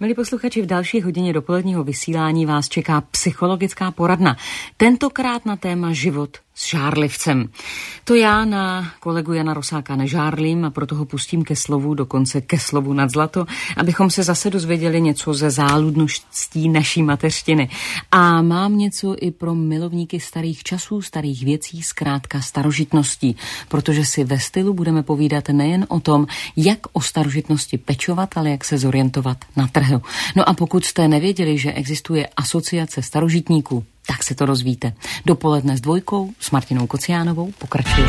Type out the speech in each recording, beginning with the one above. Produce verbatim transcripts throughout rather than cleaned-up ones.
Milí posluchači, v další hodině dopoledního vysílání vás čeká psychologická poradna. Tentokrát na téma život s žárlivcem. To já na kolegu Jana Rosáka nežárlím a proto ho pustím ke slovu, dokonce ke slovu nad zlato, abychom se zase dozvěděli něco ze záludností naší mateřštiny. A mám něco i pro milovníky starých časů, starých věcí, zkrátka starožitností, protože si ve stylu budeme povídat nejen o tom, jak o starožitnosti pečovat, ale jak se zorientovat na trhu. No a pokud jste nevěděli, že existuje asociace starožitníků, tak se to dozvíte. Dopoledne s dvojkou, s Martinou Kociánovou, pokračuje.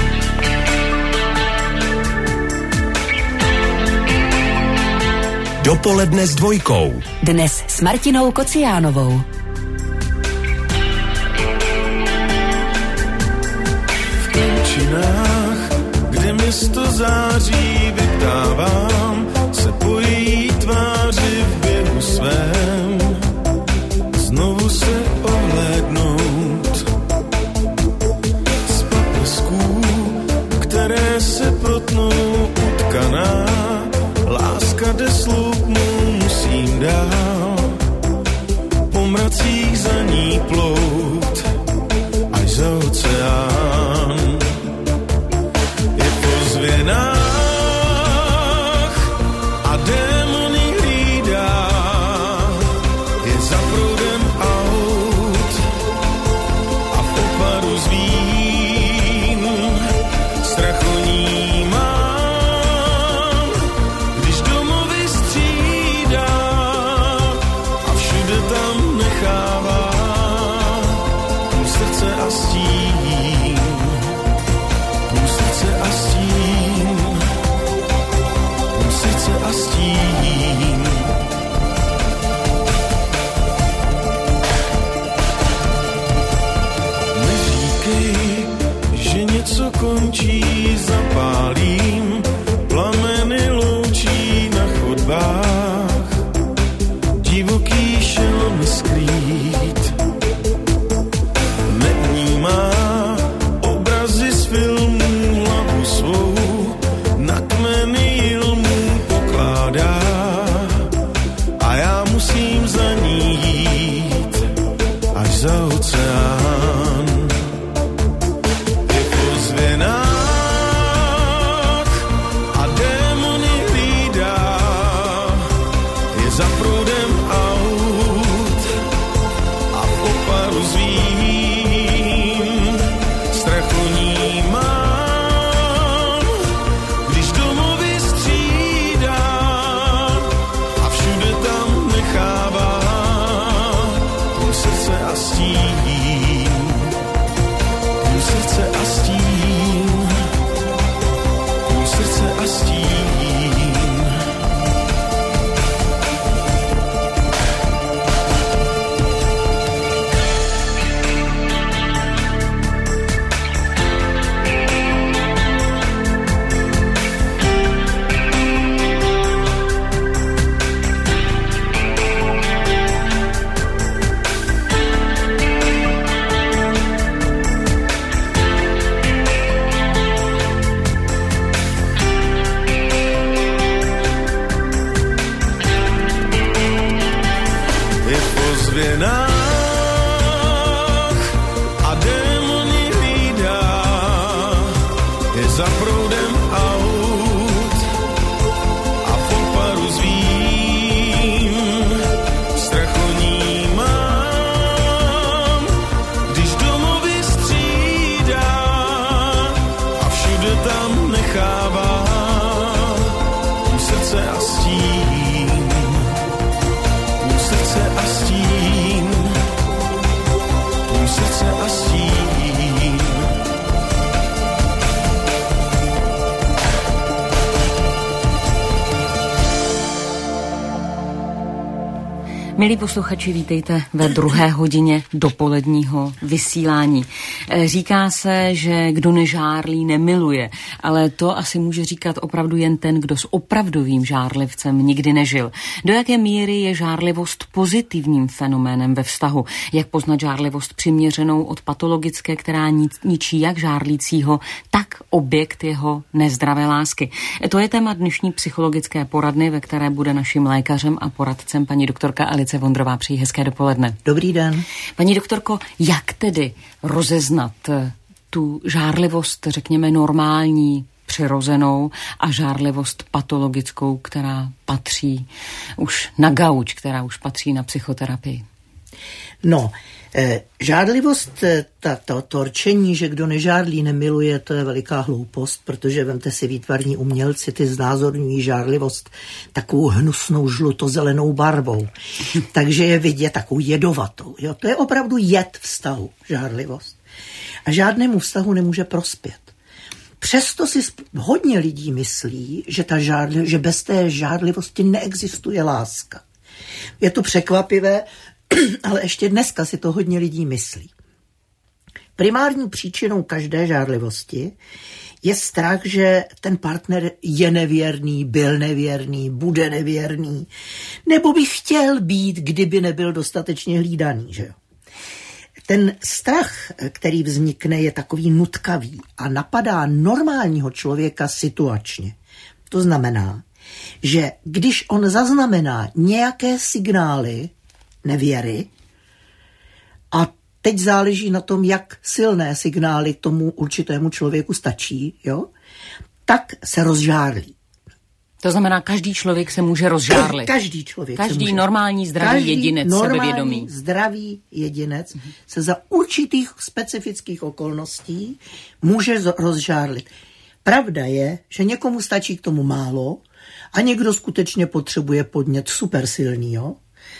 Dopoledne s dvojkou. Dnes s Martinou Kociánovou. V končinách, kde město září, vyptávám se po její tváři v běhu svém. Znovu se ohlédnout z papesků, které se protnou utkaná. Láska jde sloupnou, musím dál po mracích za ní plout až za oceán. Je po zvěnách a démony hlídá, je za proudem aut a v opadu z vín strach o ní mám, když domovy střídá a všude tam nechává půl srdce a stín, půl srdce a stín, půl srdce a stín. Neříkej, že něco končí, zapálím plameny loučí na chodbách, divoký šelmy skrýt. Nevnímá obrazy z filmů, hlavu svou na kmeny jilmů pokládá a já musím za ní jít až za oceán. Je po zvěnách a démony hlídá, je za proudem aut a v oparu z vín strach o ní mám, když domovy střídá a všude tam nechává půl srdce a stín, půl srdce a stín, půl srdce a stín. Je po zvěnách a démony hlídá, je za proudem aut a v oparu z vín strach o ní mám, když domovy střídá a všude tam nechává půl srdce a stín, půl srdce a stín, Milí posluchači, vítejte ve druhé hodině dopoledního vysílání. Říká se, že kdo nežárlí, nemiluje, ale to asi může říkat opravdu jen ten, kdo s opravdovým žárlivcem nikdy nežil. Do jaké míry je žárlivost pozitivním fenoménem ve vztahu? Jak poznat žárlivost přiměřenou od patologické, která ničí jak žárlícího, tak objekt jeho nezdravé lásky? To je téma dnešní psychologické poradny, ve které bude naším lékařem a poradcem paní doktorka Alice Vondrová. Přeji hezké dopoledne. Dobrý den. Paní doktorko, jak tedy rozeznat tu žárlivost, řekněme, normální, přirozenou a žárlivost patologickou, která patří už na gauč, která už patří na psychoterapii? No, eh, žárlivost, ta, to, to rčení, že kdo nežárlí, nemiluje, to je veliká hloupost, protože vemte si výtvarní umělci, ty znázorňují žárlivost takovou hnusnou žlutozelenou barvou. Takže je vidět takovou jedovatou. Jo? To je opravdu jed vztahu, žárlivost. A žádnému vztahu nemůže prospět. Přesto si hodně lidí myslí, že, ta žárli, že bez té žárlivosti neexistuje láska. Je to překvapivé, ale ještě dneska si to hodně lidí myslí. Primární příčinou každé žárlivosti je strach, že ten partner je nevěrný, byl nevěrný, bude nevěrný, nebo by chtěl být, kdyby nebyl dostatečně hlídaný. Že jo? Ten strach, který vznikne, je takový nutkavý a napadá normálního člověka situačně. To znamená, že když on zaznamená nějaké signály nevěry, a teď záleží na tom, jak silné signály tomu určitému člověku stačí, jo, tak se rozžárlí. To znamená, každý člověk se může rozžárlit. Každý člověk Každý se může. normální zdravý Každý jedinec normální, sebevědomý. zdravý jedinec mm-hmm. se za určitých specifických okolností může rozžárlit. Pravda je, že někomu stačí k tomu málo a někdo skutečně potřebuje podnět supersilnýho.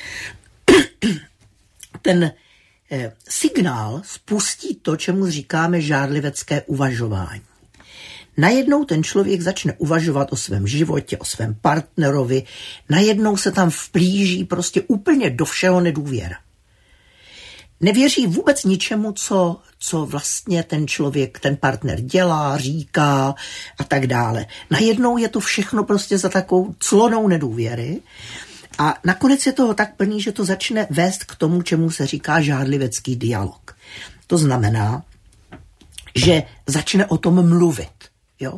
Ten eh, signál spustí to, čemu říkáme žárlivecké uvažování. Najednou ten člověk začne uvažovat o svém životě, o svém partnerovi, najednou se tam vplíží prostě úplně do všeho nedůvěra. Nevěří vůbec ničemu, co, co vlastně ten člověk, ten partner dělá, říká a tak dále. Najednou je to všechno prostě za takovou clonou nedůvěry. A nakonec je toho tak plný, že to začne vést k tomu, čemu se říká žárlivecký dialog. To znamená, že začne o tom mluvit. Jo?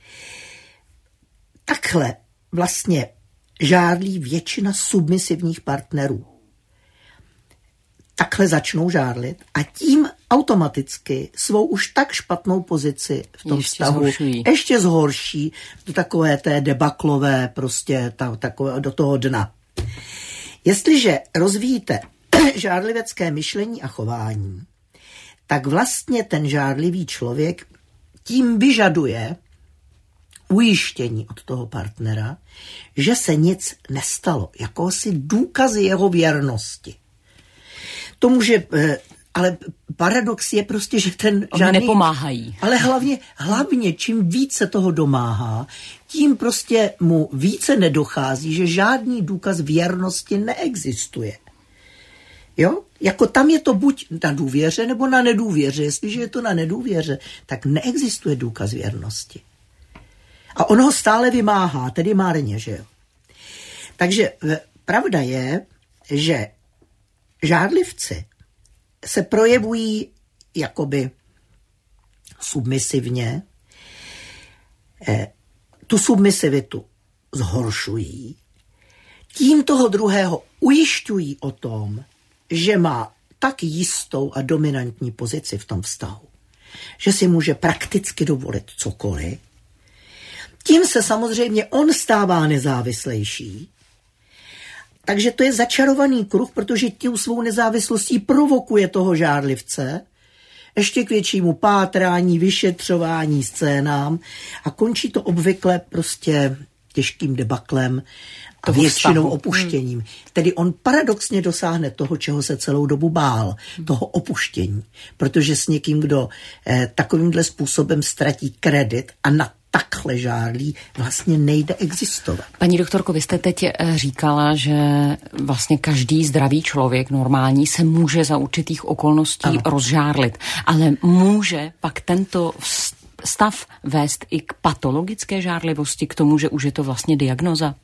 Takhle vlastně žárlí většina submisivních partnerů. Takhle začnou žárlit a tím automaticky svou už tak špatnou pozici v tom ještě vztahu zhoršují. ještě zhorší do takové té debaklové, prostě ta, takové, do toho dna. Jestliže rozvíjíte žárlivecké myšlení a chování, tak vlastně ten žárlivý člověk tím vyžaduje ujištění od toho partnera, že se nic nestalo, jakousi důkazy jeho věrnosti. To může, ale paradox je prostě, že ten Oni žádný... nepomáhají. Ale hlavně, hlavně, čím více toho domáhá, tím prostě mu více nedochází, že žádný důkaz věrnosti neexistuje. Jo? Jako tam je to buď na důvěře, nebo na nedůvěře. Jestliže je to na nedůvěře, tak neexistuje důkaz věrnosti. A on ho stále vymáhá, tedy márně, že jo. Takže pravda je, že žárlivci se projevují jakoby submisivně, tu submisivitu zhoršují, tím toho druhého ujišťují o tom, že má tak jistou a dominantní pozici v tom vztahu, že si může prakticky dovolit cokoliv. Tím se samozřejmě on stává nezávislejší. Takže to je začarovaný kruh, protože tím svou nezávislostí provokuje toho žárlivce ještě k většímu pátrání, vyšetřování, scénám a končí to obvykle prostě těžkým debaklem a většinou opuštěním. Hmm. Tedy on paradoxně dosáhne toho, čeho se celou dobu bál, hmm. toho opuštění. Protože s někým, kdo eh, takovýmhle způsobem ztratí kredit a na takhle žárlí, vlastně nejde existovat. Paní doktorko, vy jste teď říkala, že vlastně každý zdravý člověk normální se může za určitých okolností ano. rozžárlit, ale může pak tento stav vést i k patologické žárlivosti, k tomu, že už je to vlastně diagnoza?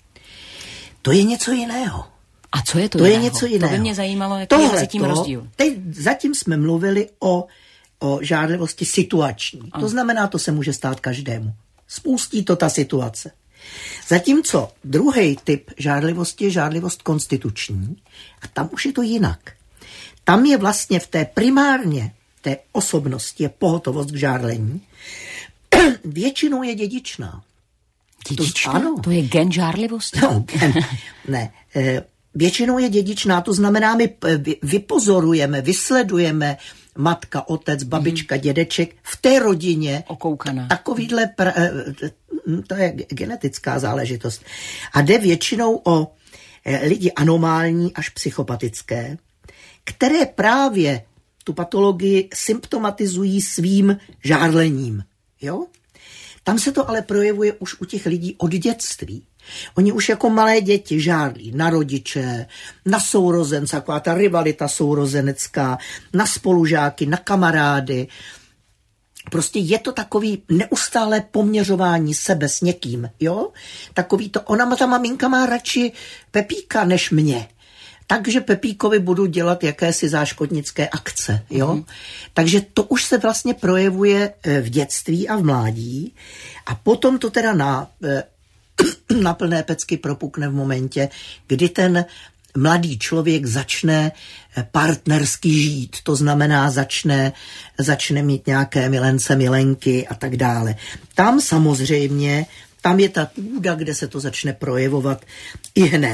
To je něco jiného. A co je to, to jiného? je něco jiného. To by mě zajímalo, jaký je mezi tím rozdíl. Teď zatím jsme mluvili o, o žárlivosti situační. Ano. To znamená, to se může stát každému. Spustí to ta situace. Zatímco druhý typ žárlivosti je žárlivost konstituční a tam už je to jinak. Tam je vlastně v té primárně té osobnosti je pohotovost k žárlení. Většinou je dědičná. Dědičná? To, ano. To je gen žárlivosti? No, gen, ne. E, většinou je dědičná, to znamená, my vypozorujeme, vysledujeme matka, otec, babička, mm. dědeček v té rodině. Okoukaná. Takovýhle, pra, to je genetická záležitost. A jde většinou o lidi anomální až psychopatické, které právě tu patologii symptomatizují svým žárlením. Jo? Tam se to ale projevuje už u těch lidí od dětství. Oni už jako malé děti žárlí na rodiče, na sourozence, taková ta rivalita sourozenecká, na spolužáky, na kamarády. Prostě je to takový neustálé poměřování sebe s někým, jo? Takový to, ona, ta maminka má radši Pepíka než mě. Takže Pepíkovi budu dělat jakési záškodnické akce, jo? Mm. Takže to už se vlastně projevuje v dětství a v mládí a potom to teda na, na plné pecky propukne v momentě, kdy ten mladý člověk začne partnersky žít, to znamená začne, začne mít nějaké milence, milenky a tak dále. Tam samozřejmě, tam je ta půda, kde se to začne projevovat i hned.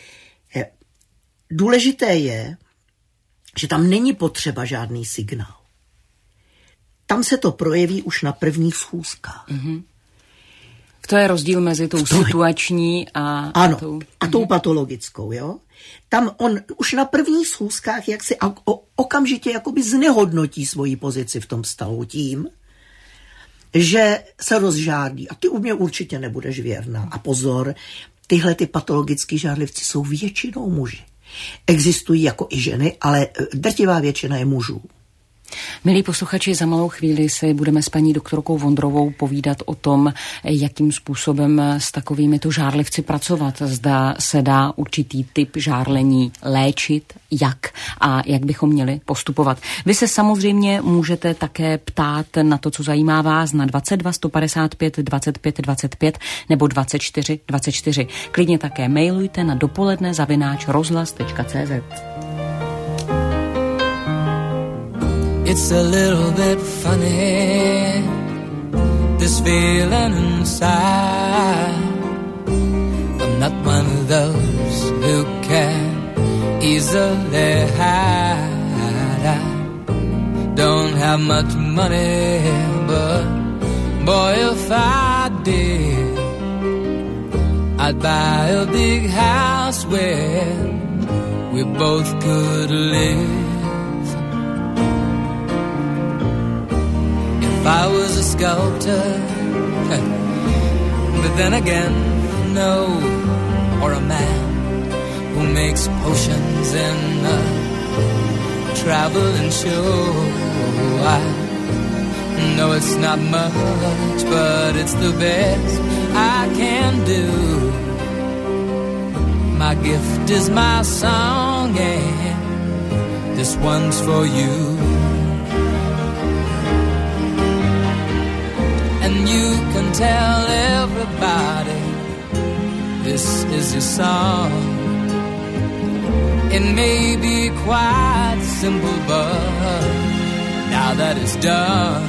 Důležité je, že tam není potřeba žádný signál. Tam se to projeví už na prvních schůzkách. Mm-hmm. To je rozdíl mezi tou to situační a... Ano, tou... a tou patologickou, jo. Tam on už na prvních schůzkách jak si o, okamžitě jakoby znehodnotí svoji pozici v tom vztahu tím, že se rozžádí. A ty u mě určitě nebudeš věrná. A pozor, tyhle ty patologický žárlivci jsou většinou muži. Existují jako i ženy, ale drtivá většina je mužů. Milí posluchači, za malou chvíli si budeme s paní doktorkou Vondrovou povídat o tom, jakým způsobem s takovými to žárlivci pracovat. Zda se dá určitý typ žárlení léčit, jak a jak bychom měli postupovat. Vy se samozřejmě můžete také ptát na to, co zajímá vás na dvacet dva sto padesát pět dvacet pět dvacet pět nebo dvacet čtyři dvacet čtyři. Klidně také mailujte na dopoledne zavináč rozhlas tečka cé zet. It's a little bit funny, this feeling inside. I'm not one of those who can easily hide. I don't have much money, but boy, if I did, I'd buy a big house where we both could live. I was a sculptor, but then again, no, or a man who makes potions in a traveling show. I know it's not much, but it's the best I can do. My gift is my song, and this one's for you. And you can tell everybody this is your song. It may be quite simple, but now that it's done,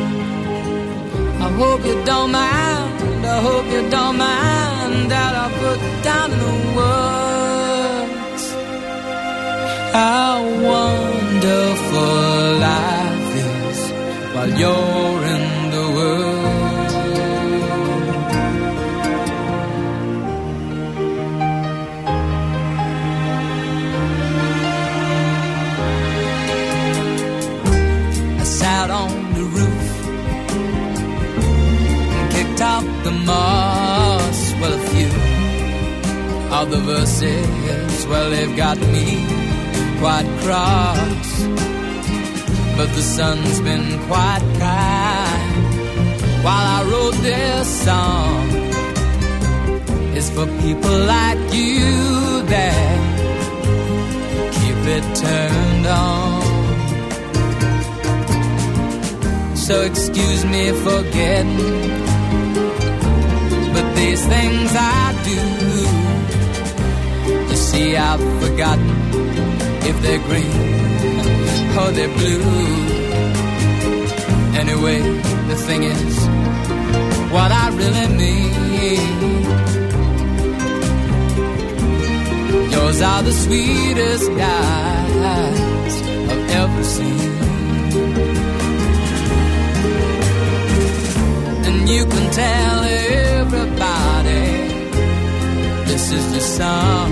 I hope you don't mind, I hope you don't mind that I put down in the words how wonderful life is while you're in the world. Out on the roof, faces, well, they've got me quite cross. But the sun's been quite kind while I wrote this song. It's for people like you that keep it turned on. So excuse me for getting, but these things I do, you see I've forgotten if they're green or they're blue. Anyway, the thing is, what I really mean, yours are the sweetest eyes I've ever seen. And you can tell everybody this is the song.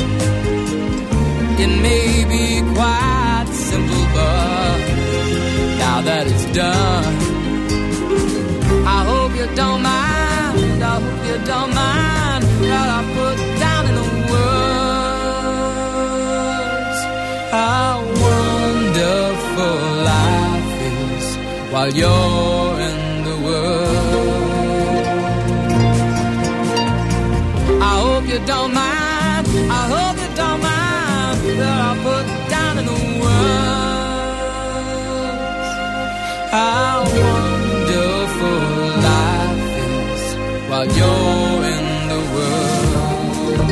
It may be quite simple, but now that it's done, I hope you don't mind, I hope you don't mind what I put down in the words. How wonderful life is while you're in the world. I hope you don't mind, I hope you don't mind that I put down in the words. How wonderful life is while you're in the world.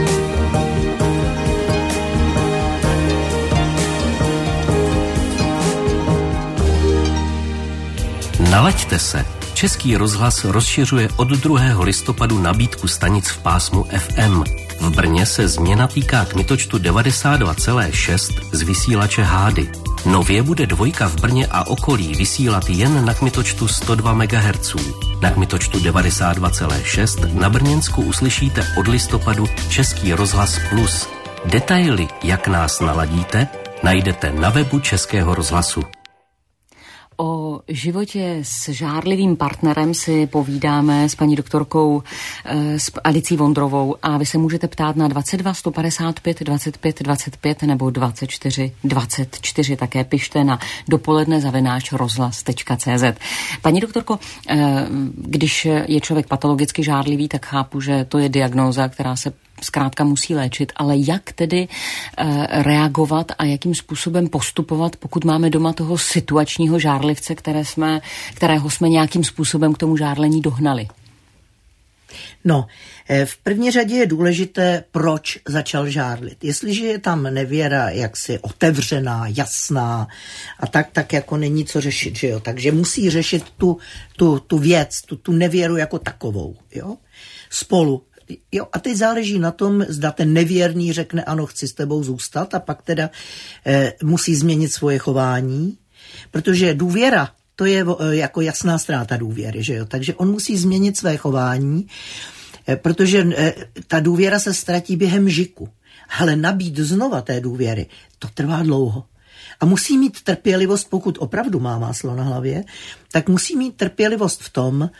Nalaďte se. Český rozhlas rozšiřuje od druhého listopadu nabídku stanic v pásmu F M. V Brně se změna týká kmitočtu devadesát dva celá šest z vysílače Hády. Nově bude dvojka v Brně a okolí vysílat jen na kmitočtu sto dva megahertzů. Na kmitočtu devadesát dva celá šest na Brněnsku uslyšíte od listopadu Český rozhlas Plus. Detaily, jak nás naladíte, najdete na webu Českého rozhlasu. O životě s žárlivým partnerem si povídáme s paní doktorkou s Alicí Vondrovou a vy se můžete ptát na dvacet dva sto padesát pět dvacet pět dvacet pět nebo dvacet čtyři dvacet čtyři. Také pište na dopoledne zavináč rozhlas tečka cé zet. Paní doktorko, když je člověk patologicky žárlivý, tak chápu, že to je diagnóza, která se zkrátka musí léčit, ale jak tedy e, reagovat a jakým způsobem postupovat, pokud máme doma toho situačního žárlivce, které jsme, kterého jsme nějakým způsobem k tomu žárlení dohnali? No, v první řadě je důležité, proč začal žárlit. Jestliže je tam nevěra jaksi otevřená, jasná a tak, tak jako není co řešit, že jo? Takže musí řešit tu, tu, tu věc, tu, tu nevěru jako takovou, jo? Spolu. Jo, a teď záleží na tom, zda ten nevěrný řekne ano, chci s tebou zůstat a pak teda e, musí změnit svoje chování, protože důvěra, to je e, jako jasná ztráta důvěry, že jo, takže on musí změnit své chování, e, protože e, ta důvěra se ztratí během žiku, ale nabít znova té důvěry, to trvá dlouho. A musí mít trpělivost, pokud opravdu má máslo na hlavě, tak musí mít trpělivost v tom,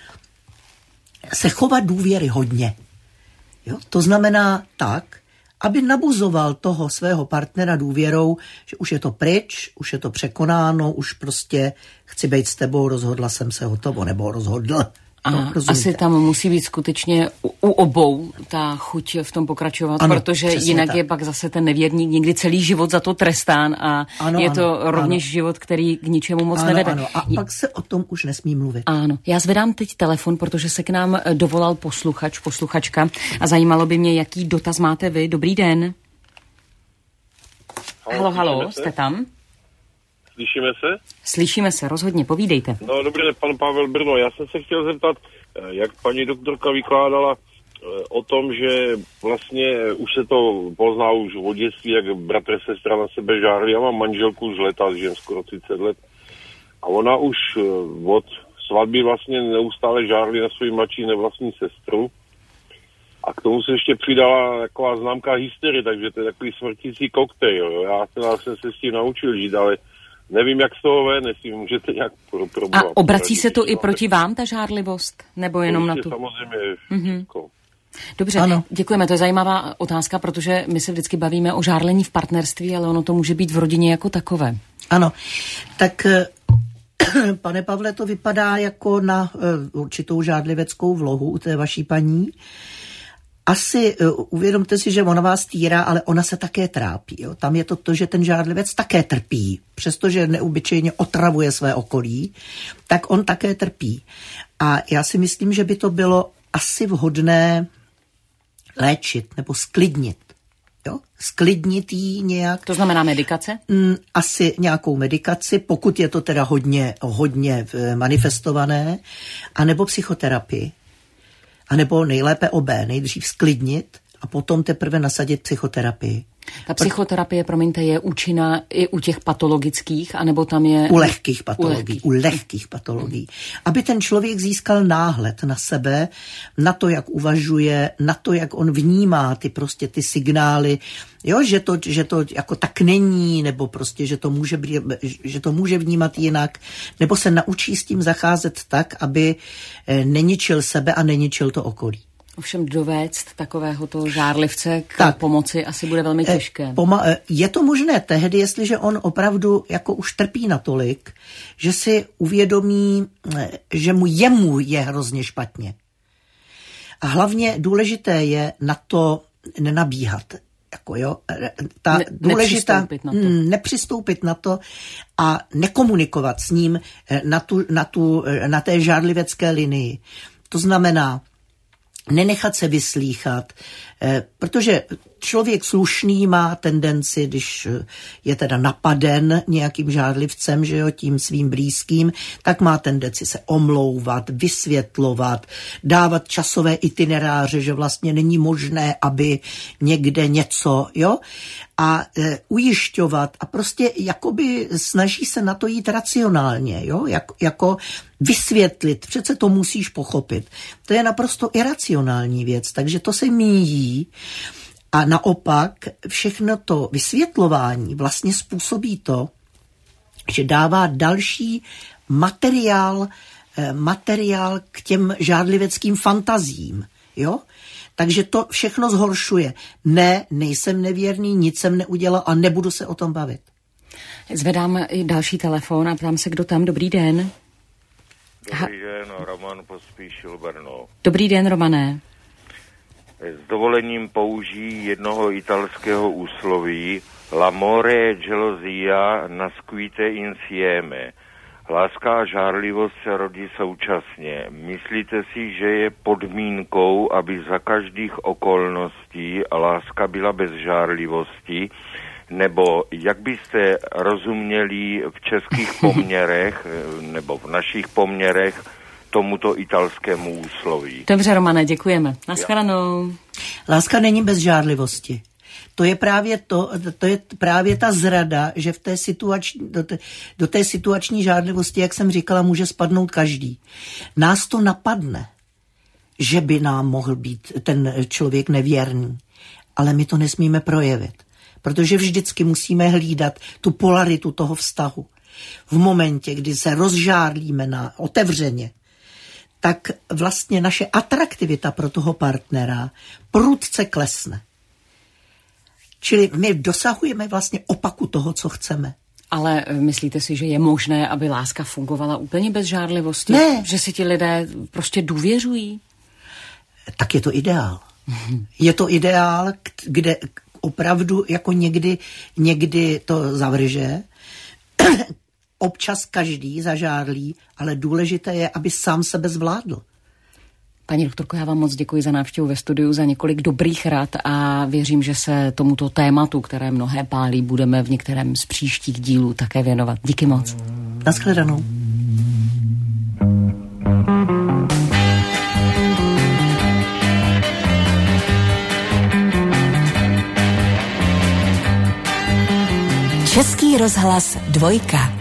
se chovat důvěry hodně. Jo? To znamená tak, aby nabuzoval toho svého partnera důvěrou, že už je to pryč, už je to překonáno, už prostě chci být s tebou, rozhodla jsem se hotovo, nebo rozhodl. A no, asi tam musí být skutečně u, u obou ta chuť v tom pokračovat, ano, protože jinak tak. Je pak zase ten nevěrník někdy celý život za to trestán a ano, je to ano, rovněž ano. život, který k ničemu moc ano, nevede. Ano. A pak se o tom už nesmí mluvit. Ano. Já zvedám teď telefon, protože se k nám dovolal posluchač, posluchačka a zajímalo by mě, jaký dotaz máte vy. Dobrý den. Halo, halo, jste tam? Slyšíme se? Slyšíme se, rozhodně, povídejte. No dobrý den, pan Pavel Brno. Já jsem se chtěl zeptat, jak paní doktorka vykládala o tom, že vlastně už se to pozná už od dětství, jak bratr, sestra na sebe žárli. Já mám manželku už leta, žijem skoro třicet let. A ona už od svatby vlastně neustále žárli na svou mladší nevlastní sestru. A k tomu se ještě přidala taková známka hysterie, takže to je takový smrtící koktejl. Já jsem se s tím naučil žít, ale nevím, jak z toho ven, jestli můžete nějak probovat. A obrací se to i proti vám, ta žárlivost? Nebo jenom na tu? Samozřejmě mm-hmm. všechno. Dobře, ano. Děkujeme, to je zajímavá otázka, protože my se vždycky bavíme o žárlení v partnerství, ale ono to může být v rodině jako takové. Ano, tak pane Pavle, to vypadá jako na určitou žádliveckou vlohu u té vaší paní. Asi uh, uvědomte si, že ona vás týrá, ale ona se také trápí. Jo? Tam je to to, že ten žádlivec také trpí. Přestože neobyčejně otravuje své okolí, tak on také trpí. A já si myslím, že by to bylo asi vhodné léčit nebo sklidnit. Jo? Sklidnit jí nějak. To znamená medikace? Mm, asi nějakou medikaci, pokud je to teda hodně, hodně manifestované, anebo psychoterapii. A nebo nejlépe obé, nejdřív sklidnit a potom teprve nasadit psychoterapii. Ta psychoterapie, promiňte, je účinná i u těch patologických, anebo tam je... U lehkých patologií, u lehkých, u lehkých patologií. Aby ten člověk získal náhled na sebe, na to, jak uvažuje, na to, jak on vnímá ty prostě ty signály, jo, že to, že to jako tak není, nebo prostě, že to může, že to může vnímat jinak, nebo se naučí s tím zacházet tak, aby neničil sebe a neničil to okolí. Ovšem dovést takovéhoto žárlivce k tak, pomoci asi bude velmi těžké. Poma- je to možné tehdy, jestliže on opravdu jako už trpí natolik, že si uvědomí, že mu jemu je hrozně špatně. A hlavně důležité je na to nenabíhat. Jako jo, ta ne, důležitá, nepřistoupit na to. nepřistoupit na to a nekomunikovat s ním na, tu, na, tu, na té žárlivecké linii. To znamená, nenechat se vyslýchat, protože člověk slušný má tendenci, když je teda napaden nějakým žádlivcem, že jo, tím svým blízkým, tak má tendenci se omlouvat, vysvětlovat, dávat časové itineráře, že vlastně není možné, aby někde něco, jo, a e, ujišťovat a prostě jakoby snaží se na to jít racionálně, jo, Jak, jako vysvětlit, přece to musíš pochopit. To je naprosto iracionální věc, takže to se míjí. A naopak všechno to vysvětlování vlastně způsobí to, že dává další materiál, materiál k těm žádliveckým fantazím. Jo? Takže to všechno zhoršuje. Ne, nejsem nevěrný, nic jsem neudělal a nebudu se o tom bavit. Zvedám i další telefon a ptám se, kdo tam. Dobrý den. Dobrý den, Roman Pospíšil, Brno. Dobrý den, Romané. S dovolením použijí jednoho italského úsloví L'amore e gelosia nascuite insieme. Láska a žárlivost se rodí současně. Myslíte si, že je podmínkou, aby za každých okolností láska byla bez žárlivosti? Nebo jak byste rozuměli v českých poměrech, nebo v našich poměrech, tomuto italskému úsloví? Dobře, Romane, děkujeme. Naschledanou. Láska není bez žárlivosti. To je právě to, to je právě ta zrada, že v té situační, do, té, do té situační žárlivosti, jak jsem říkala, může spadnout každý. Nás to napadne, že by nám mohl být ten člověk nevěrný, ale my to nesmíme projevit, protože vždycky musíme hlídat tu polaritu toho vztahu. V momentě, kdy se rozžárlíme na otevřeně, tak vlastně naše atraktivita pro toho partnera prudce klesne. Čili my dosahujeme vlastně opaku toho, co chceme. Ale myslíte si, že je možné, aby láska fungovala úplně bez žárlivosti? Ne. Že si ti lidé prostě důvěřují? Tak je to ideál. Je to ideál, kde opravdu jako někdy, někdy to zavrže. Občas každý zažárlí, ale důležité je, aby sám sebe zvládl. Paní doktorko, já vám moc děkuji za návštěvu ve studiu, za několik dobrých rad a věřím, že se tomuto tématu, které mnohé pálí, budeme v některém z příštích dílů také věnovat. Díky moc. Naschledanou. Český rozhlas dvojka.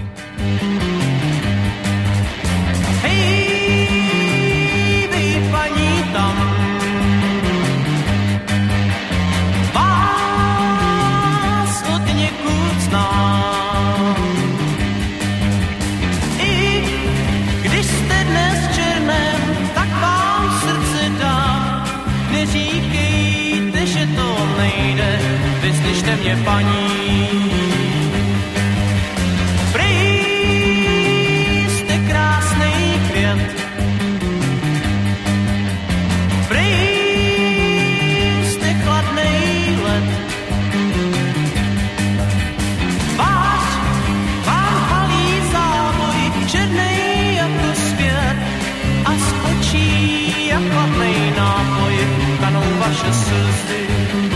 Věřím Milujte mě, paní. Prý jste krásnej květ, prý jste chladnej led. Váš, vám halí závoj, černej jako svět a z očí jak chladnej nápoj kanou vaše slzy.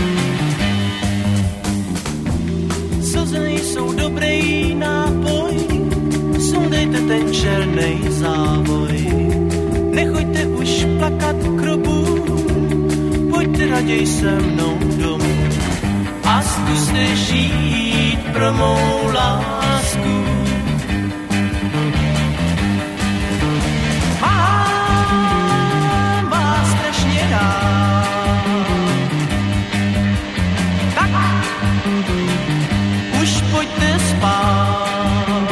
Slzy nejsou dobrý nápoj, sundejte ten černej závoj. Nechoďte už plakat k robu, pojďte raději se mnou domů a zkuste žít pro mou lásku. Mám vás strašně rád, tak už pojďte spát.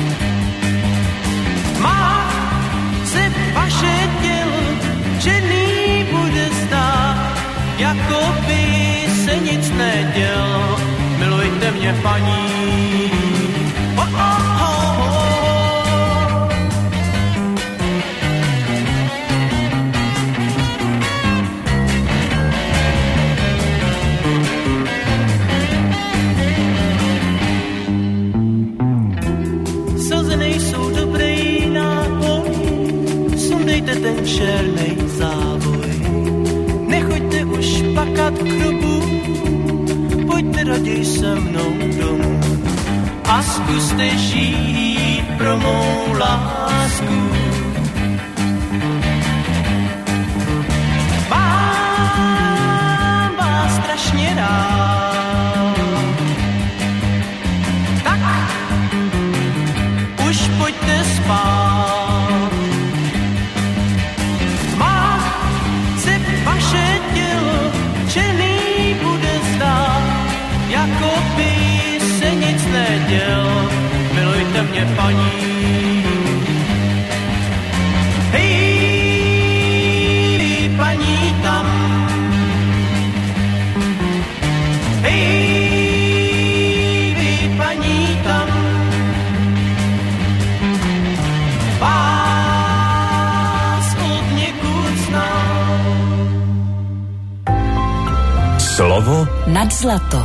Má se vaše tělo, černý bude zdát, jako by se nic nedělo. Milujte mě, paní. Oh, oh, oh, oh. Slzy nejsou dobrý nápoj, sundejte ten černej závoj. Nechoďte už plakat k hrobu, pojďte raději se mnou domů a zkuste žít pro mou lásku. Mám vás strašně rád, tak už pojďte spát. Má se vaše tělo, černý bude zdát, jako by se nic nedělo. Milujte mě, paní. Hej, paní tam. Hej, paní tam. Vás od někud znám. Slovo nad zlato.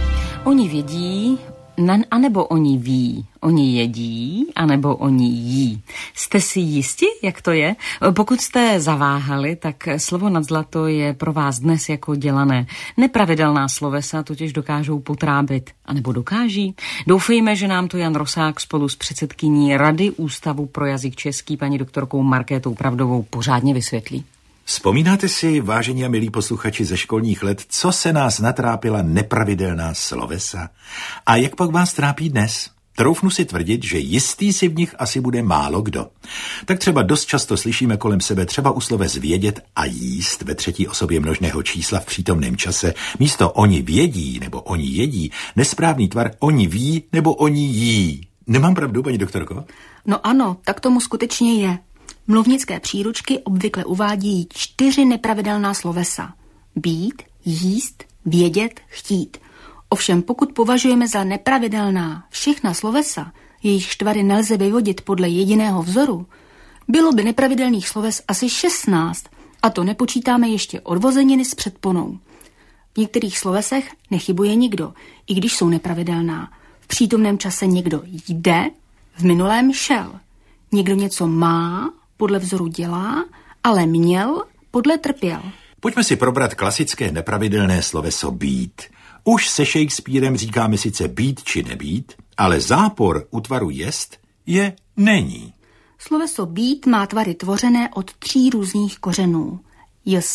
Oni vědí, ne, anebo oni ví, oni jedí, anebo oni jí. Jste si jisti, jak to je? Pokud jste zaváhali, tak slovo nad zlato je pro vás dnes jako dělané. Nepravidelná slovesa totiž dokážou potrábit, anebo dokáží. Doufejme, že nám to Jan Rosák spolu s předsedkyní Rady Ústavu pro jazyk český paní doktorkou Markétou Pravdovou pořádně vysvětlí. Vzpomínáte si, vážení a milí posluchači ze školních let, co se nás natrápila nepravidelná slovesa? A jak pak vás trápí dnes? Troufnu si tvrdit, že jistý si v nich asi bude málo kdo. Tak třeba dost často slyšíme kolem sebe třeba u sloves vědět a jíst ve třetí osobě množného čísla v přítomném čase. Místo oni vědí nebo oni jedí, nesprávný tvar oni ví nebo oni jí. Nemám pravdu, paní doktorko? No ano, tak tomu skutečně je. Mluvnické příručky obvykle uvádějí čtyři nepravidelná slovesa. Být, jíst, vědět, chtít. Ovšem pokud považujeme za nepravidelná všechna slovesa, jejichž tvary nelze vyvodit podle jediného vzoru, bylo by nepravidelných sloves asi šestnáct, a to nepočítáme ještě odvozeniny s předponou. V některých slovesech nechybuje nikdo, i když jsou nepravidelná. V přítomném čase někdo jde, v minulém šel. Někdo něco má, podle vzoru dělá, ale měl, podle trpěl. Pojďme si probrat klasické nepravidelné sloveso být. Už se Shakespearem říkáme sice být či nebýt, ale zápor u tvaru jest je není. Sloveso být má tvary tvořené od tří různých kořenů. Jes,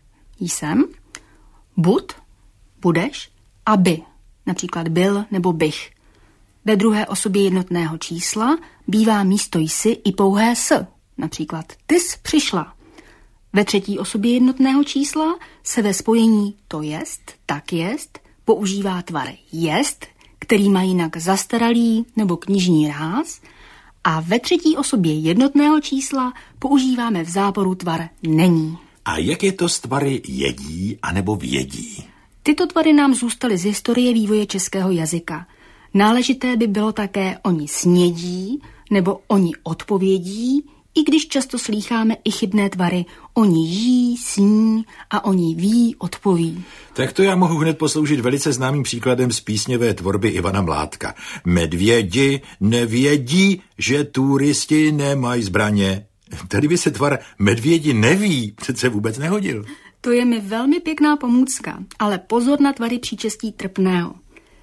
jsem, bud, budeš a by, například byl nebo bych. Ve druhé osobě jednotného čísla bývá místo jsi i pouhé s, například ty jsi přišla. Ve třetí osobě jednotného čísla se ve spojení to jest, tak jest, používá tvar jest, který má jinak zastaralý nebo knižní ráz, a ve třetí osobě jednotného čísla používáme v záporu tvar není. A jak je to s tvary jedí anebo vědí? Tyto tvary nám zůstaly z historie vývoje českého jazyka. Náležité by bylo také oni snědí nebo oni odpovědí, i když často slýcháme i chybné tvary oni jí, sní a oni ví, odpoví. Tak to já mohu hned posloužit velice známým příkladem z písňové tvorby Ivana Mládka. Medvědi nevědí, že turisti nemají zbraně. Tady by se tvar medvědi neví přece vůbec nehodil. To je mi velmi pěkná pomůcka, ale pozor na tvary příčestí trpného.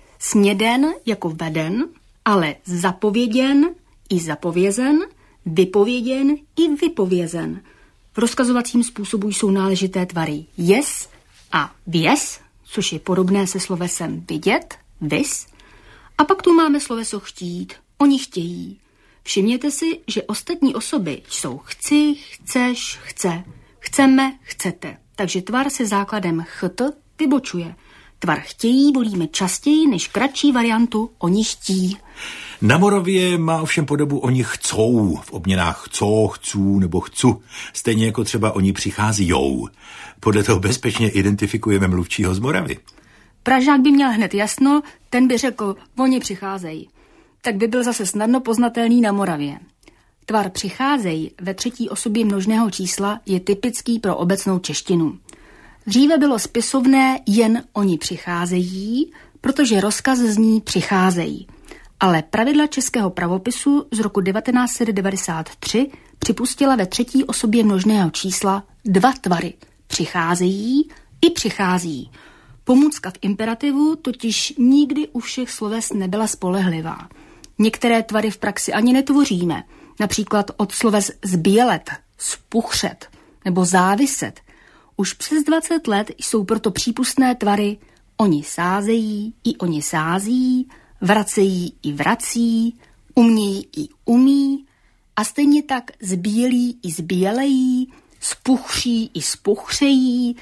Sněden jako veden, ale zapověděn i zapovězen, vypověděn i vypovězen. V rozkazovacím způsobu jsou náležité tvary jes a věs, což je podobné se slovesem vidět, vis. A pak tu máme sloveso chtít, oni chtějí. Všimněte si, že ostatní osoby jsou chci, chceš, chce, chceme, chcete. Takže tvar se základem cht vybočuje. Tvar chtějí volíme častěji než kratší variantu oni chtí. Na Moravě má ovšem podobu oni chcou, v obměnách chcou, chců nebo chcu, stejně jako třeba oni přicházijou. Podle toho bezpečně identifikujeme mluvčího z Moravy. Pražák by měl hned jasno, ten by řekl, oni přicházejí. Tak by byl zase snadno poznatelný na Moravě. Tvar přicházejí ve třetí osobě množného čísla je typický pro obecnou češtinu. Dříve bylo spisovné jen oni přicházejí, protože rozkaz zní přicházejí. Ale pravidla českého pravopisu z roku devatenáct set devadesát tři připustila ve třetí osobě množného čísla dva tvary. Přicházejí i přichází. Pomůcka v imperativu totiž nikdy u všech sloves nebyla spolehlivá. Některé tvary v praxi ani netvoříme. Například od sloves zbělet, spuchřet nebo záviset. Už přes dvacet let jsou proto přípustné tvary oni sázejí i oni sází, vracejí i vrací, umějí i umí a stejně tak zbílí i zbělejí, spuchří i spuchřejí,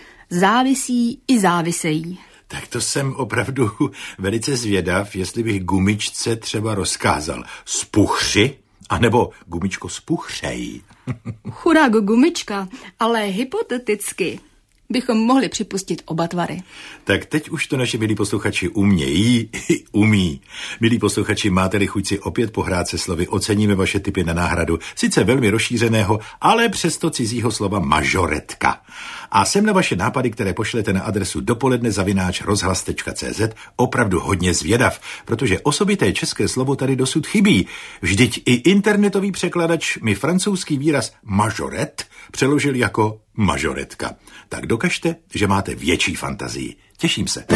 závisí i závisejí. Tak to jsem opravdu velice zvědav, jestli bych gumičce třeba rozkázal spuchři, anebo gumičko spuchřej. Chudák gumička, ale hypoteticky bychom mohli připustit oba tvary. Tak teď už to naši milí posluchači umějí i umí. Milí posluchači, máte-li chuť si opět pohrát se slovy, oceníme vaše tipy na náhradu, sice velmi rozšířeného, ale přesto cizího slova mažoretka. A jsem na vaše nápady, které pošlete na adresu dopoledne zavináč rozhlas tečka cé zet, opravdu hodně zvědav, protože osobité české slovo tady dosud chybí. Vždyť i internetový překladač mi francouzský výraz majoret přeložil jako mažoretka. Tak dokažte, že máte větší fantazii. Těším se.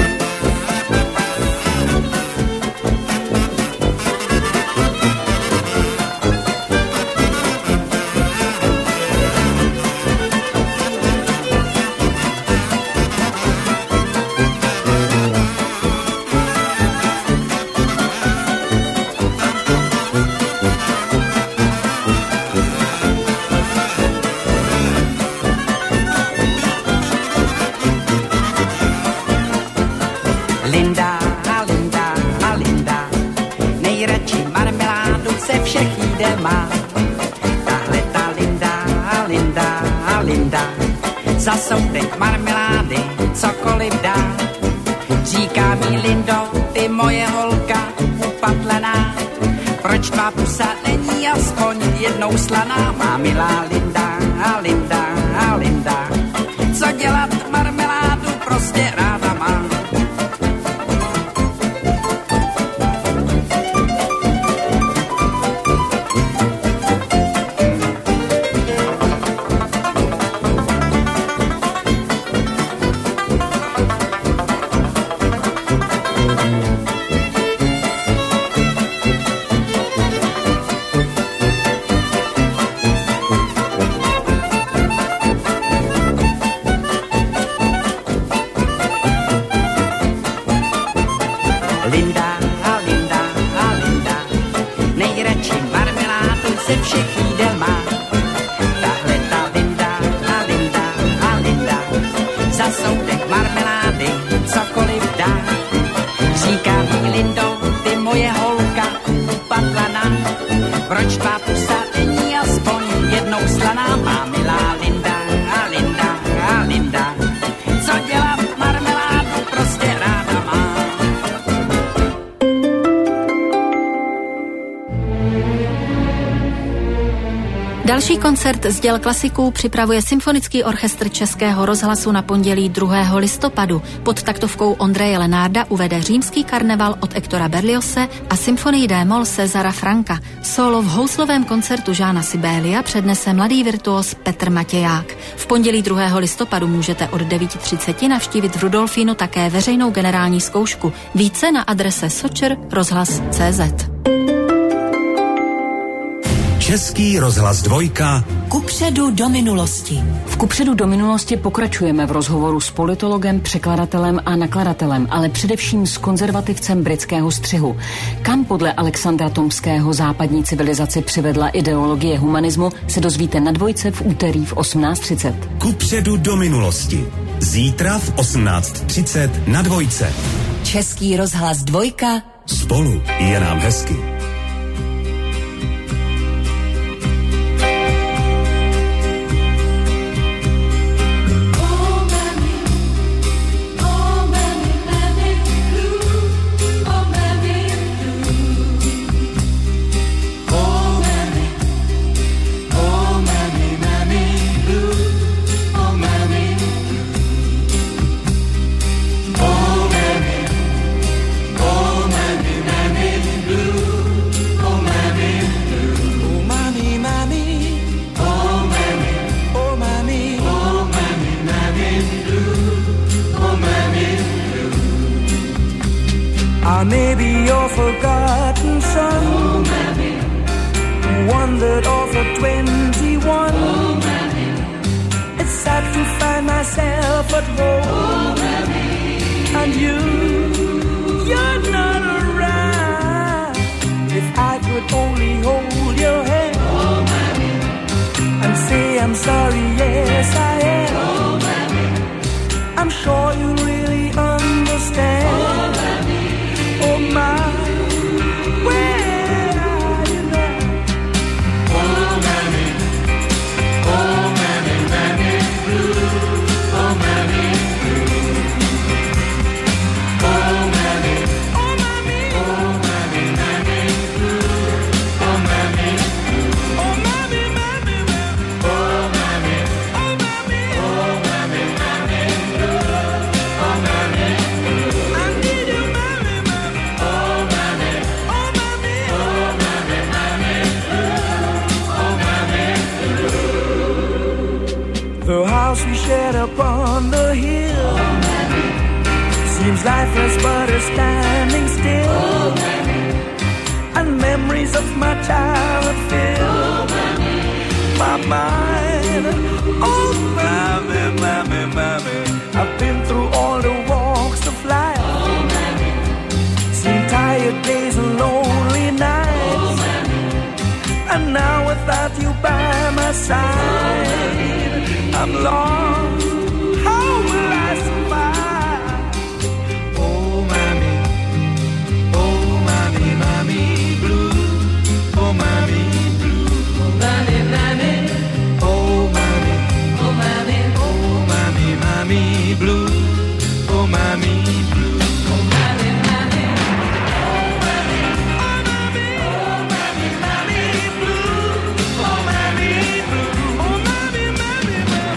Za soudek marmelády, cokoliv dá. Říká mi Lindo, ty moje holka upatlená. Proč tvá pusa není aspoň jednou slaná? Má milá Linda, a Linda, a Linda. Co dělat, marmeládu prostě ráda má. Proč tvá pusa není aspoň jednou slaná? Má milá Linda, a Linda, a Linda. Co dělat, marmeládu prostě Další koncert z děl klasiků připravuje Symfonický orchestr Českého rozhlasu na pondělí druhého listopadu. Pod taktovkou Ondreje Lenárda uvede Římský karneval od Hectora Berliose a symfonii D-moll Césara Franka. Solo v houslovém koncertu Žána Sibélia přednese mladý virtuos Petr Matěják. V pondělí druhého listopadu můžete od devět třicet navštívit v Rudolfínu také veřejnou generální zkoušku. Více na adrese sočer rozhlas tečka cé zet. Český rozhlas dvojka. Kupředu do minulosti. V Kupředu do minulosti pokračujeme v rozhovoru s politologem, překladatelem a nakladatelem, ale především s konzervativcem britského střihu. Kam podle Alexandra Tomského západní civilizaci přivedla ideologie humanismu, se dozvíte na dvojce v úterý v osmnáct třicet. Kupředu do minulosti. Zítra v osmnáct třicet na dvojce. Český rozhlas dvojka. Spolu je nám hezky. I may be your forgotten son, oh, Mammy. Wandered off at twenty-one. Oh, Mammy. It's sad to find myself at home, oh, Mammy. And you, you're not around. If I could only hold your hand, oh, Mammy. And say I'm sorry, yes I am, oh, Mammy. I'm sure you really understand. Oh, oh my, where are you now? Oh Mammy, oh Mammy, Mammy blue, oh Mammy blue. Oh Mammy, oh Mammy, oh Mammy, Mammy blue, oh Mammy blue. Oh Mammy, Mammy, Mammy, oh Mammy, oh Mammy, oh Mammy, Mammy blue, oh Mammy blue. I need you, Mammy. The house we shared upon the hill, oh, Mammy. Seems lifeless but is standing still, oh, Mammy. And memories of my childhood fill, oh, Mammy. My mind. Oh Mammy, Mammy, Mammy, I've been through all the walks of life, oh, Mammy. Seen tired days and lonely nights, oh, Mammy. And now without you by my side, I'm lost, how will I survive? Oh, Mammy, oh, Mammy, Mammy blue, oh, Mammy blue, oh, Mammy, Mammy, oh, Mammy, oh, Mammy, oh, Mammy, Mammy blue, oh, Mammy blue, oh, Mammy, Mammy, oh, Mammy, oh, Mammy, oh, Mammy, Mammy blue, oh, Mammy blue, oh, Mammy, Mammy.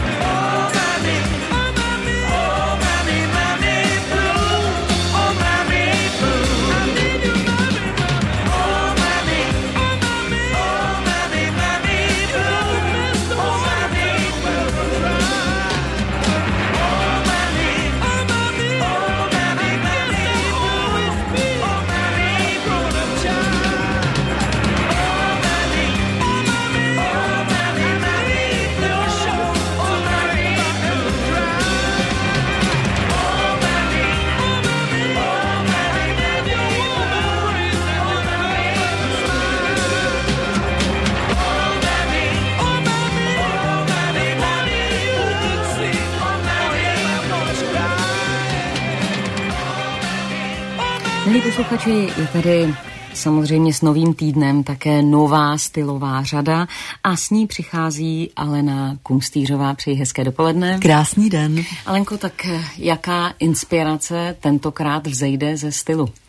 Milí posluchači, je tady samozřejmě s novým týdnem také nová stylová řada a s ní přichází Alena Kumstýřová. Přeji hezké dopoledne. Krásný den. Alenko, tak jaká inspirace tentokrát vzejde ze stylu?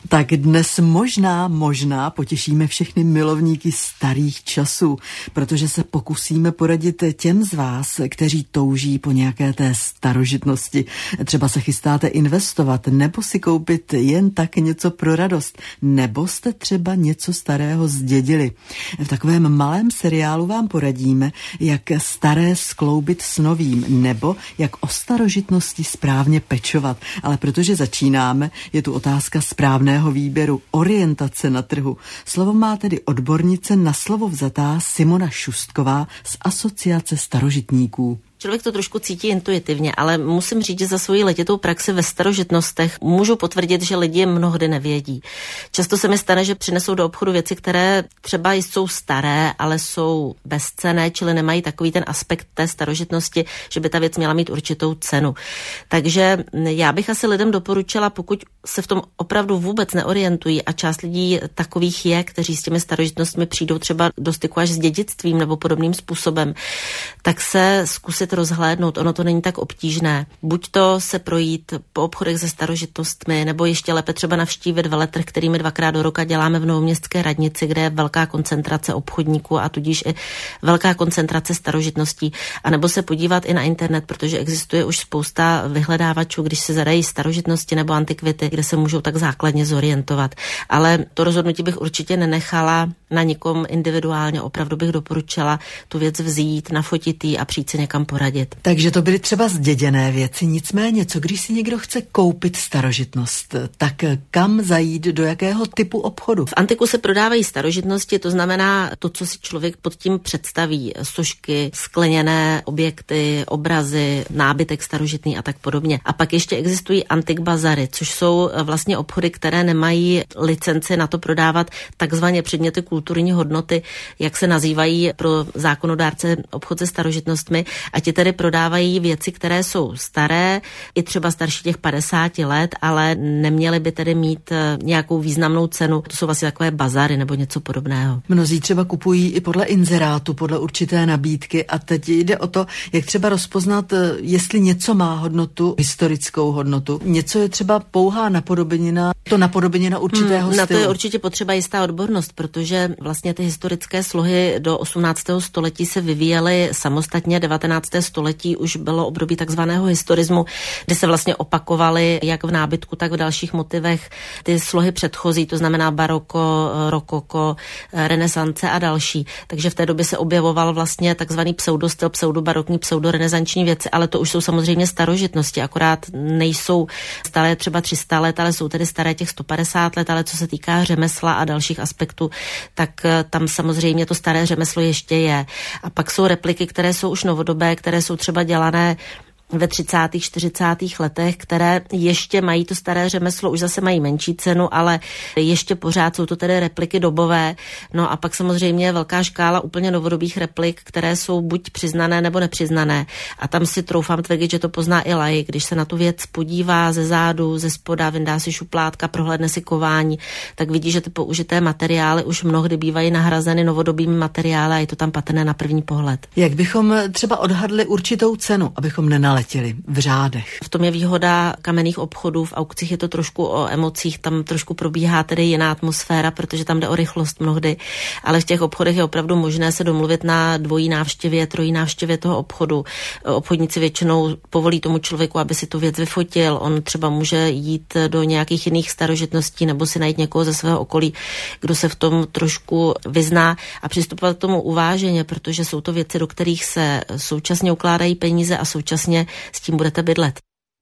Tak dnes možná, možná potěšíme všechny milovníky starých časů, protože se pokusíme poradit těm z vás, kteří touží po nějaké té starožitnosti. Třeba se chystáte investovat nebo si koupit jen tak něco pro radost, nebo jste třeba něco starého zdědili. V takovém malém seriálu vám poradíme, jak staré skloubit s novým, nebo jak o starožitnosti správně pečovat. Ale protože začínáme, je tu otázka správného výběru, orientace na trhu. Slovo má tedy odbornice na slovo vzatá Simona Šustková z Asociace starožitníků. Člověk to trošku cítí intuitivně, ale musím říct, že za svoji letitou praxi ve starožitnostech můžu potvrdit, že lidi mnohdy nevědí. Často se mi stane, že přinesou do obchodu věci, které třeba jsou staré, ale jsou bezcenné, čili nemají takový ten aspekt té starožitnosti, že by ta věc měla mít určitou cenu. Takže já bych asi lidem doporučila, pokud se v tom opravdu vůbec neorientují, a část lidí takových je, kteří s těmi starožitnostmi přijdou třeba do styku až s dědictvím nebo podobným způsobem, tak se zkusit rozhlédnout. Ono to není tak obtížné. Buď to se projít po obchodech se starožitnostmi, nebo ještě lépe třeba navštívit veletrh, který my dvakrát do roka děláme v Novoměstské radnici, kde je velká koncentrace obchodníků a tudíž i velká koncentrace starožitností. A nebo se podívat i na internet, protože existuje už spousta vyhledávačů, když se zadají starožitnosti nebo antikvity, kde se můžou tak základně zorientovat. Ale to rozhodnutí bych určitě nenechala na nikom individuálně. Opravdu bych doporučila tu věc vzít, nafotit ji a přijít si někam poradit. Takže to byly třeba zděděné věci, nicméně, co když si někdo chce koupit starožitnost, tak kam zajít, do jakého typu obchodu? V antiku se prodávají starožitnosti, to znamená to, co si člověk pod tím představí, sošky, skleněné objekty, obrazy, nábytek starožitný a tak podobně. A pak ještě existují antik bazary, což jsou vlastně obchody, které nemají licenci na to prodávat takzvaně předměty kulturní hodnoty, jak se nazývají pro zákonodárce obchod se starožitnostmi, a ti tedy prodávají věci, které jsou staré, i třeba starší těch padesáti let, ale neměly by tedy mít nějakou významnou cenu. To jsou vlastně takové bazary nebo něco podobného. Mnozí třeba kupují i podle inzerátu, podle určité nabídky, a teď jde o to, jak třeba rozpoznat, jestli něco má hodnotu, historickou hodnotu. Něco je třeba pouhá napodobenina, to napodobenina určitého hmm, stylu. Na to je určitě potřeba jistá odbornost, protože vlastně ty historické slohy do osmnáctého století se vyvíjely samostatně. devatenácté století už bylo období takzvaného historismu, kdy se vlastně opakovaly jak v nábytku, tak v dalších motivech ty slohy předchozí, to znamená baroko, rokoko, renesance a další. Takže v té době se objevoval vlastně takzvaný pseudostyl, pseudobarokní, pseudorenesanční věci, ale to už jsou samozřejmě starožitnosti, akorát nejsou staré třeba tři sta let, ale jsou tedy staré těch sto padesát let, ale co se týká řemesla a dalších aspektů, tak tam samozřejmě to staré řemeslo ještě je. A pak jsou repliky, které jsou už novodobé, které jsou třeba dělané ve třicátých, čtyřicátých letech, které ještě mají to staré řemeslo, už zase mají menší cenu, ale ještě pořád jsou to tedy repliky dobové. No a pak samozřejmě velká škála úplně novodobých replik, které jsou buď přiznané nebo nepřiznané. A tam si troufám tvrdit, že to pozná i laik, když se na tu věc podívá ze zádu, ze spoda, vyndá si šuplátka, prohlédne si kování, tak vidí, že ty použité materiály už mnohdy bývají nahrazeny novodobými materiály a je to tam patrné na první pohled. Jak bychom třeba odhadli určitou cenu, abychom nenaletěli v řádech? V tom je výhoda kamenných obchodů, v aukcích je to trošku o emocích, tam trošku probíhá tedy jiná atmosféra, protože tam jde o rychlost mnohdy, ale v těch obchodech je opravdu možné se domluvit na dvojí návštěvě, trojí návštěvě toho obchodu. Obchodníci většinou povolí tomu člověku, aby si tu věc vyfotil, on třeba může jít do nějakých jiných starožitností nebo si najít někoho ze svého okolí, kdo se v tom trošku vyzná a přistupovat k tomu uváženě, protože jsou to věci, do kterých se současně ukládají peníze a současně s tím budete bydlet.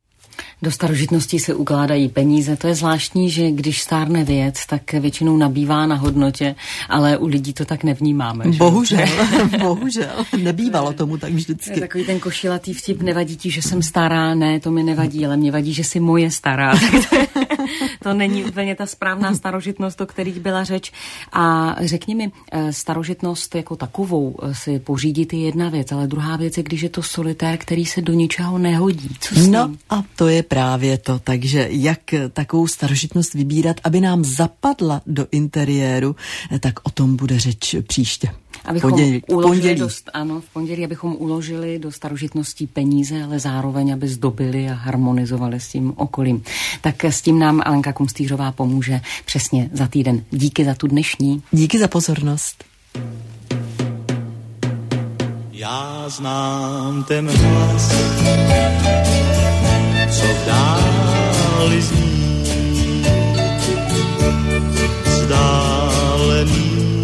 Do starožitností se ukládají peníze. To je zvláštní, že když stárne věc, tak většinou nabývá na hodnotě, ale u lidí to tak nevnímáme. Že? Bohužel, bohužel. Nebývalo tomu tak vždycky. Je takový ten košilatý vtip, nevadí ti, že jsem stará, ne, to mi nevadí, ale mě vadí, že jsi moje stará. To není úplně ta správná starožitnost, o kterých byla řeč. A řekni mi, starožitnost jako takovou si pořídit je jedna věc, ale druhá věc je, když je to solitér, který se do ničeho nehodí. Co s ním? No a to To je právě to, takže jak takovou starožitnost vybírat, aby nám zapadla do interiéru, tak o tom bude řeč příště. Abychom pondělí, uložili pondělí. Do, ano, v pondělí, abychom uložili do starožitností peníze, ale zároveň, aby zdobili a harmonizovali s tím okolím. Tak s tím nám Alenka Kumstýřová pomůže přesně za týden. Díky za tu dnešní. Díky za pozornost. Já znám ten hlas, co v dáli zní, vzdálený,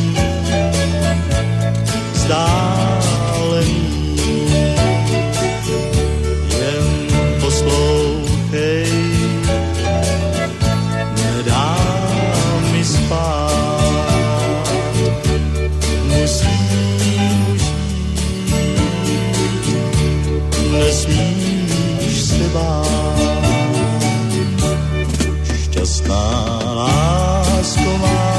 vzdálený, jen poslouchej, nedá mi spát, musím už nesmíš se bát. Šťastná lásko má,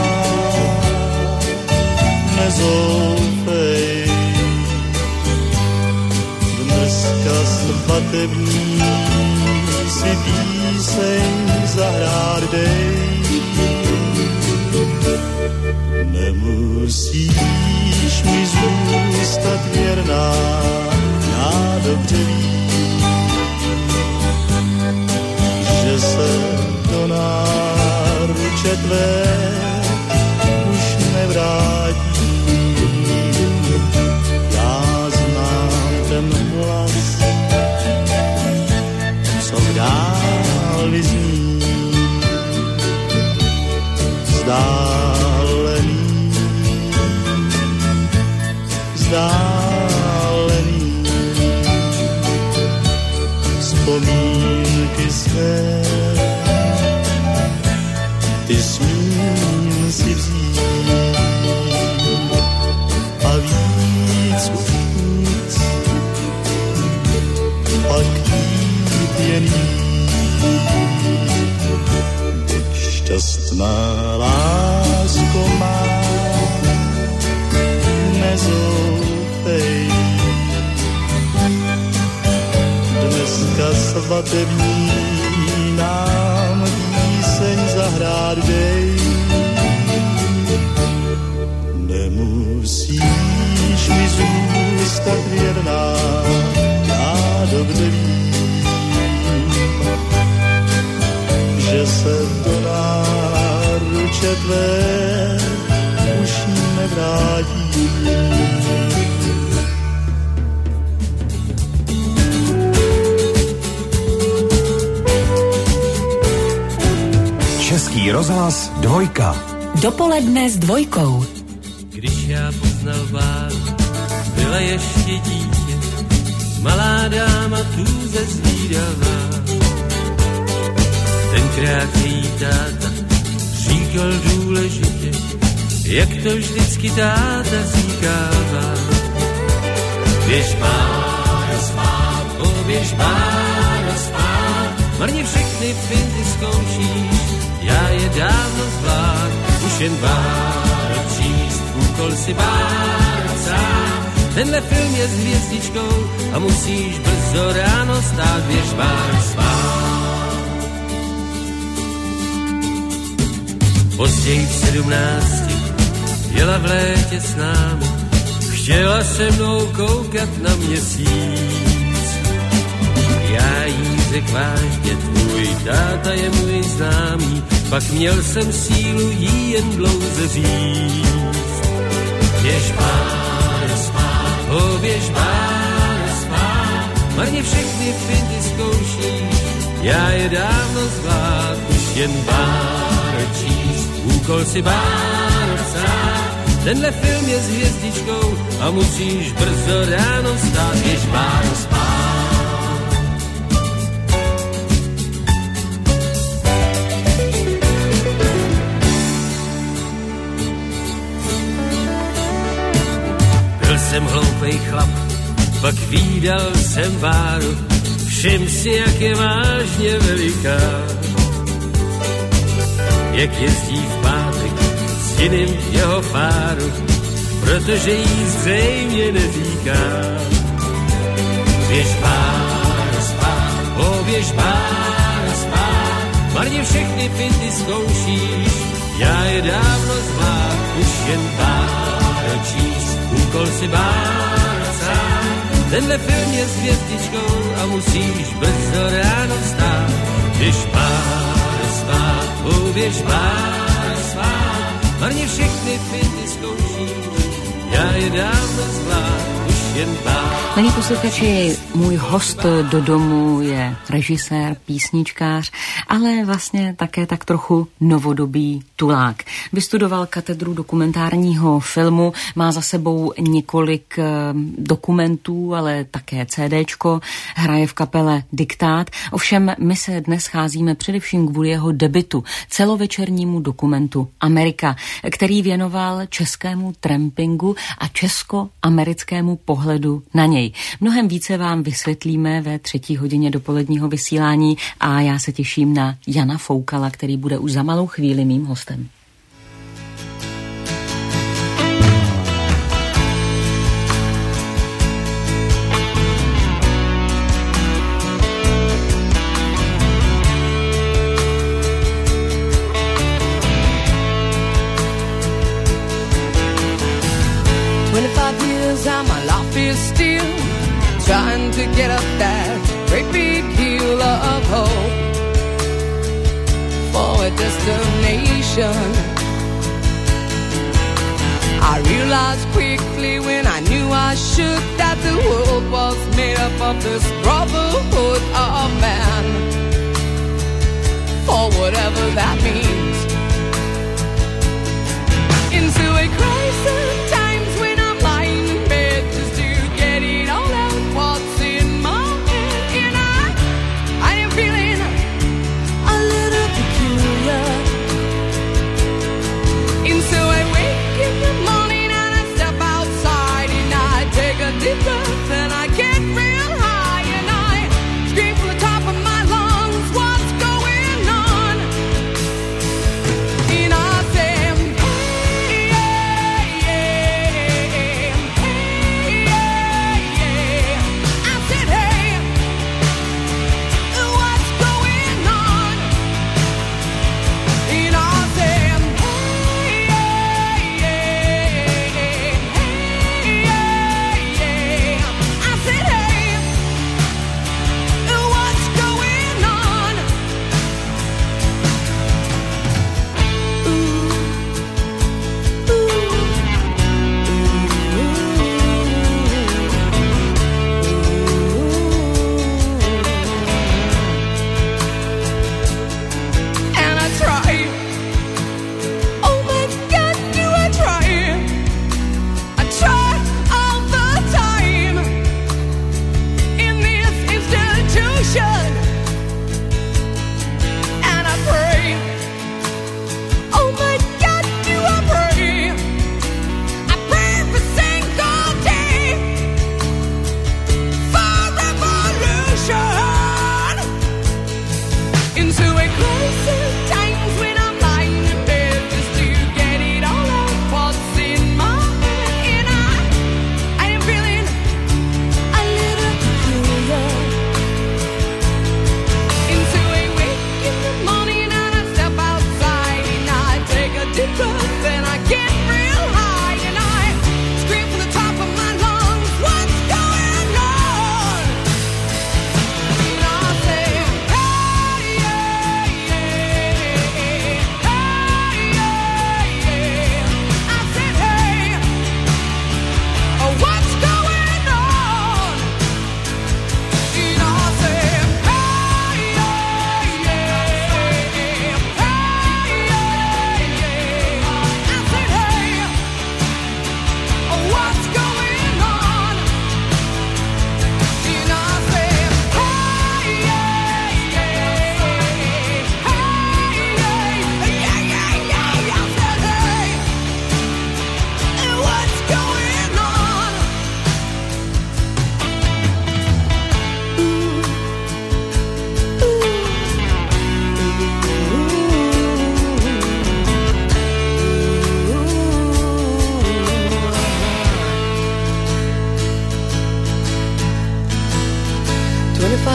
nezoufej, dneska svatební si píseň zahrát dej. Nemusíš mi zůstat věrná, já dobře vím, že se do náruče tvé už nevrátí. Já znám ten hlas, co v dáli zní, vzdálený, vzdálený, vzpomínky své, ty smím si vzít a víc už nic, pak jít jen jít. Buď šťastná lásko má, nezoufej, dneska svatební nám píseň zahrát dej. Nemusíš mi zůstat věrná, já dobře vím, že se do náruče tvé už nevrátí. Český rozhlas dvojka. Dopoledne s dvojkou. Když já poznal vás, byla ještě dítě, malá dáma tůze zvídavá. Tenkrát její táta říkal důležitě, jak to vždycky táta říkává. Běž pána spát, o běž pána spát, marně všechny finty zkoušíš, já je dávno zvlád, už jen bára číst, úkol si bára sám. Tenhle film je s hvězdičkou a musíš brzo ráno stát, běž bára spát. Později v sedmnácti jela v létě s námi, chtěla se mnou koukat na měsíc. Já jí řek vážně, tvůj táta je můj známý, pak měl jsem sílu jí jen dlouze říct. Běž pána spát, o běž pána spát, marně všechny finty zkoušíš, já je dávno zvlád, už jen bára číst, úkol si bára psát. Tenhle film je s hvězdičkou a musíš brzo ráno stát, běž bára spát. Jsem hloupej chlap, pak vídal jsem Báru, všim si, jak je vážně veliká. Jak jezdí v pátek s jiným jeho páru, protože jí zřejmě netýká. Běž Bára spát, poběž pár a spát, marně všechny finty zkoušíš, já je dávno zvlád, už jen pár číst, úkol si pár sám, tenhle film je s hvězdičkou a musíš brzo ráno vstát, běž pár spát, poběž pár spát, marně všechny finty zkoušíš, já je dávno zvlád, už jen pár. Milí posluchači, můj host do domu je režisér, písničkář, ale vlastně také tak trochu novodobý tulák. Vystudoval katedru dokumentárního filmu, má za sebou několik dokumentů, ale také CDčko, hraje v kapele Diktát. Ovšem my se dnes scházíme především kvůli jeho debutu, celovečernímu dokumentu Amerika, který věnoval českému trampingu a česko-americkému pohledu na něj. Mnohem více vám vysvětlíme ve třetí hodině dopoledního vysílání a já se těším na Jana Foukala, který bude už za malou chvíli mým hostem. Trying to get up that great big hill of hope for a destination. I realized quickly when I knew I should that the world was made up of this brotherhood of man, for whatever that means. Into a crisis times when I'm lying in bed just to get it all out. What's in my head, and I, I am feeling a little peculiar. And so I wake in the morning and I step outside and I take a deep breath and I get real high and I scream from the top of my lungs, what's going on?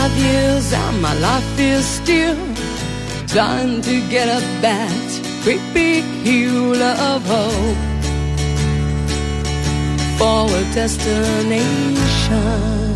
five years and my life is still trying to get up that great big hill of hope for a destination.